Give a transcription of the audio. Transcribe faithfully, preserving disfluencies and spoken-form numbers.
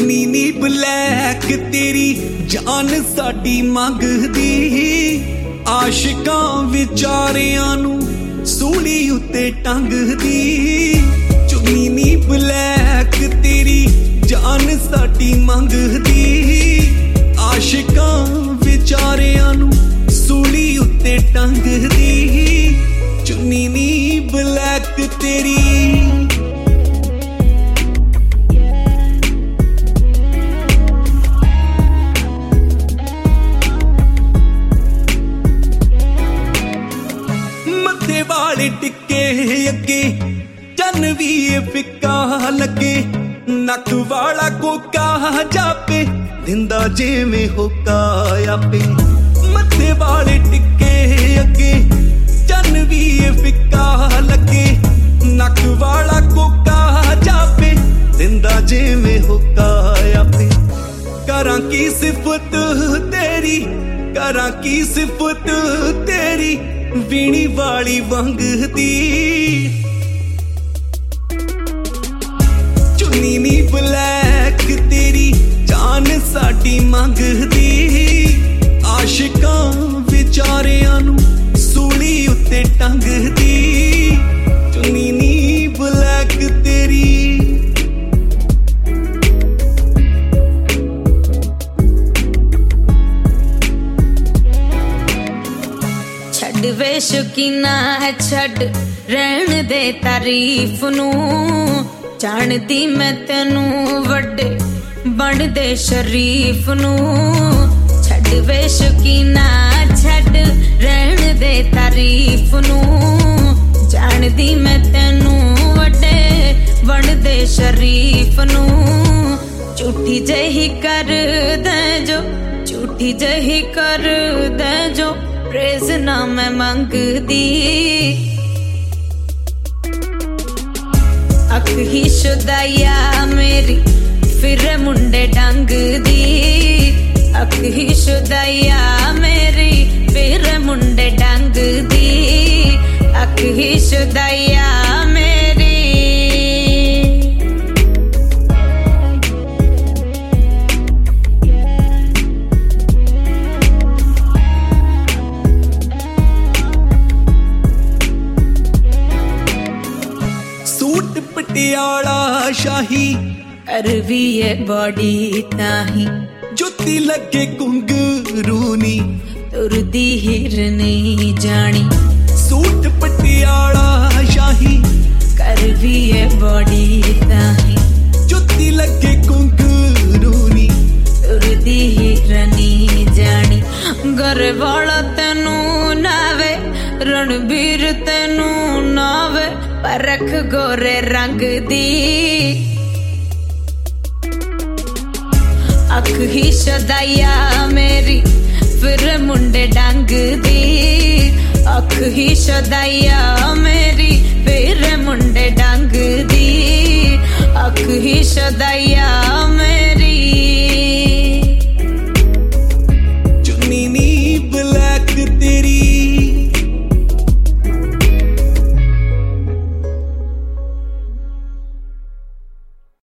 चुनी नी ब्लैक तेरी जान साडी मंगदी आशिकां विचारियां नू सूली उत्ते टंगदी चुनी नी ब्लैक तेरी जान साडी मंगदी आशिकां विचारियां नू सूली उत्ते टंगदी चुनी नी ब्लैक तेरी वाले टिक्के अगे चन भी फिक्का लगे नक वाला कोका जापे दिंदा जिवें होका आपे मथे वाले टिक्के अगे चन भी फिक्का लगे नक वाला कोका जापे दिंदा जिवें होका आपे करां की सिफत तेरी करां की सिफत तेरी वीणी वाली वंगदी चुनी नी ब्लैक तेरी जान साडी मंगदी आशिकां विचारियां नू सूली उत्ते टंगदी चुनी नी ब्लैक तेरी वे शौकीना है छड़ रहन दे तारीफ नू जानदी मैं तेनू वड्डे बन दे शरीफ नू छड़ वे शौकीना छड़ रहन दे तारीफ नू जानदी मैं तेनू वड्डे बन दे शरीफ नू झूठी जही कर दे जो झूठी जही कर दे जो प्रेज ना मैं मंगदी अख ही शुदाया मेरी फिर मुंडे डंग दी अख ही शुदाया मेरी फिर मुंडे डंग दी अख ही शुदाया मेरी पटियाला शाही अरवी है बॉडी ताही जुत्ती लगे घुंघरूनी तुरदी हिरनी जानी सूट पटियाला शाही करवी है बॉडी ताही जुत्ती लगे घुंघरूनी तुरदी हिरनी जानी घर वाला तेनू नावे रणबीर तेनू नावे परख गोरे रंग दी अख ही शदाया मेरी फिर मुंडे डंग दी अख ही शदाया मेरी फिर मुंडे डंग दी अख ही शदाया